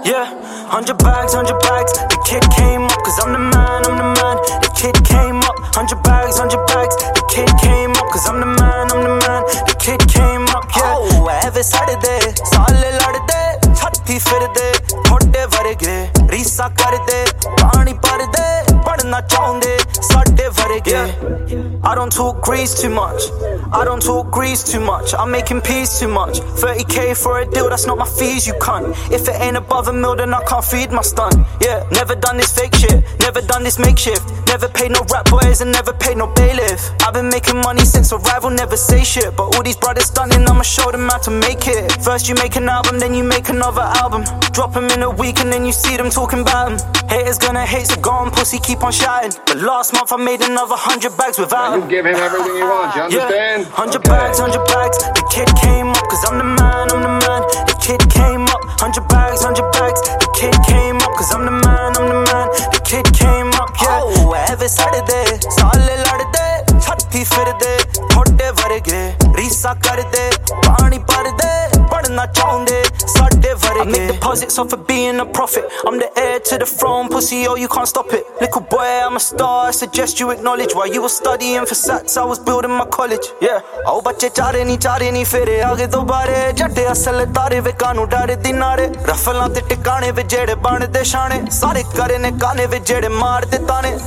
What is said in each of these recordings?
Yeah, 100 bags, the kid came up, cause I'm the man, the kid came up, 100 bags, the kid came up, cause I'm the man, the kid came up, yeah. Oh, every Saturday, saale ladde, chatti firde, thode varge, reesa karde, paani parde, padna chaunde, sade varge. I don't talk grease too much, I don't talk grease too much, I'm making peace too much, 30k for a deal, that's not my fees, you cunt. If it ain't above a mil, then I can't feed my stun. Yeah, never done this fake shit, never done this makeshift, never paid no rap boys and never paid no bailiff. I've been making money since Arrival, never say shit, but all these brothers stunning, I'ma show them how to make it. First you make an album, then you make another album, drop them in a week and then you see them talking about them. Haters gonna hate, so go on pussy, keep on shouting. But last month I made another 100 bags without him. You give him everything you want, you understand? Yeah, 100 bags, the kid came up, cause I'm the man, the kid came up, 100 bags, the kid came up, cause I'm the man, the kid came up, yeah. Oh, every Saturday, saale ladde, chatti firde, thode varge, reesa karde, paani parde, padna chaunde, sade varge. I make deposits off of being a prophet, I'm the heir to the throne, pussy, oh you can't stop it. Little boy, I'm a star, I suggest you acknowledge. While you were studying for SATs, I was building my college, yeah. Oh bacche chare ni fere aage dobare, jatte asal tare ve kanu dare dinare, raflan te tikane ve jede bande shane, sare kare ne kane ve jede maar de tane.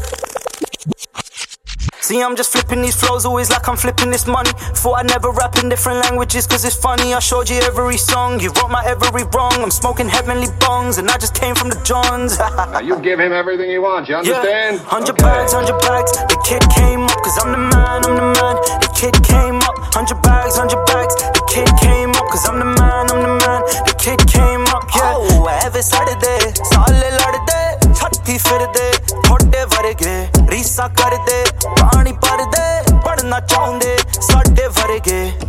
See, I'm just flipping these flows, always like I'm flipping this money. Thought I'd never rap in different languages, cause it's funny. I showed you every song, you wrote my every wrong. I'm smoking heavenly bongs, and I just came from the Johns. Now you give him everything he wants, you understand? Yeah, 100 bags, the kid came up, cause I'm the man, the kid came up, 100 bags, the kid came up, cause I'm the man, the kid came up, yeah. Oh, every Saturday, saale ladde, chatti firde, thode varge, reesa karde, paani parde, padna chaunde, sade varge.